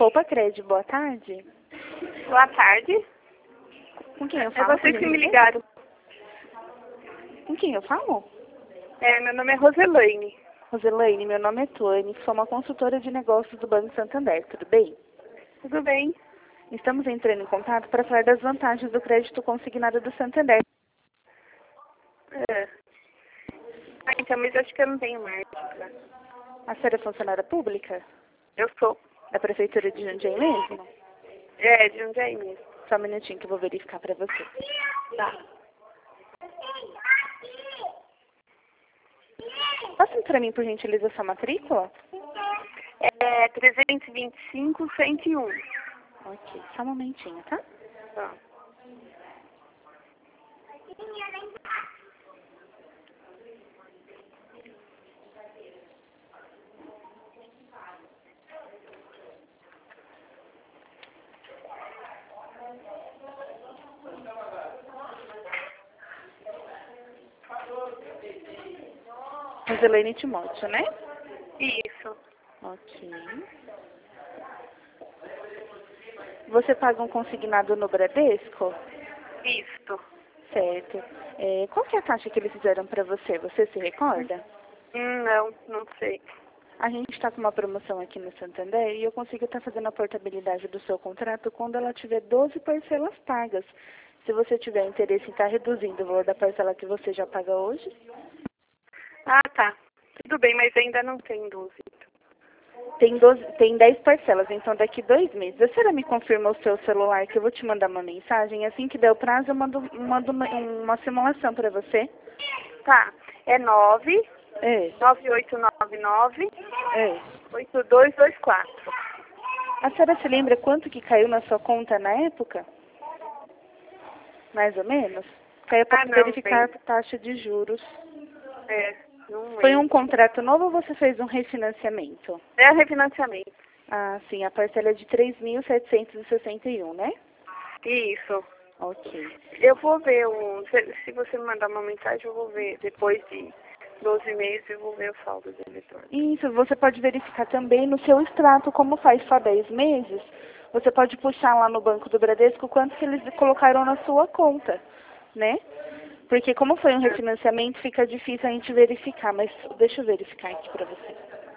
Poupa Crédito, boa tarde. Boa tarde. Com quem eu É falo? vocês que me ligaram. Com quem eu falo? Meu nome é Roselaine. Roselaine, meu nome é Tuane, sou uma consultora de negócios do Banco Santander, tudo bem? Tudo bem? Estamos entrando em contato para falar das vantagens do crédito consignado do Santander. É. Então, mas acho que eu não tenho mais. A senhora é funcionária pública? Eu sou. Da Prefeitura de Jundiaí mesmo? De Jundiaí mesmo. Só um minutinho que eu vou verificar para você. Tá. Passa para mim, por gentileza, sua matrícula? 325-101. Ok, só um momentinho, tá? Tá. Roselaine Timóteo, né? Isso. Ok. Você paga um consignado no Bradesco? Isso. Certo. Qual que é a taxa que eles fizeram para você? Você se recorda? Não sei. A gente está com uma promoção aqui no Santander e eu consigo estar fazendo a portabilidade do seu contrato quando ela tiver 12 parcelas pagas. Se você tiver interesse em estar reduzindo o valor da parcela que você já paga hoje. Ah, tá. Tudo bem, mas ainda não tem 12. Tem 10 parcelas, então daqui 2 meses. A senhora me confirma o seu celular que eu vou te mandar uma mensagem. Assim que der o prazo, eu mando uma simulação para você. Tá. É 9 É. 9899 É. 8224. A senhora se lembra quanto que caiu na sua conta na época? Mais ou menos? Caiu para não, verificar tem. a taxa de juros. Não Foi um lembro. contrato novo ou você fez um refinanciamento? É refinanciamento. Ah, sim, a parcela é de 3.761, né? Isso. Ok. Eu vou ver, se você me mandar uma mensagem, eu vou ver. Depois de 12 meses, eu vou ver o saldo do eletrônico. Isso, você pode verificar também no seu extrato, como faz só 10 meses, você pode puxar lá no Banco do Bradesco quanto que eles colocaram na sua conta, né? Porque como foi um refinanciamento, fica difícil a gente verificar, mas deixa eu verificar aqui pra você.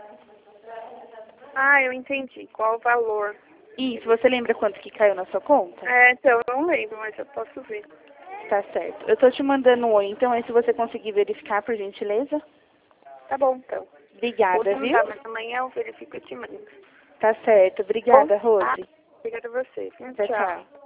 Eu entendi. Qual o valor? Isso, você lembra quanto que caiu na sua conta? Então, eu não lembro, mas eu posso ver. Tá certo. Eu tô te mandando um oi, então aí se você conseguir verificar, por gentileza. Tá bom, então. Obrigada, Hoje não viu? dá, mas amanhã eu verifico e te mando. Tá certo. Obrigada, Rose. Obrigada a você. Tchau, Tchau. tchau.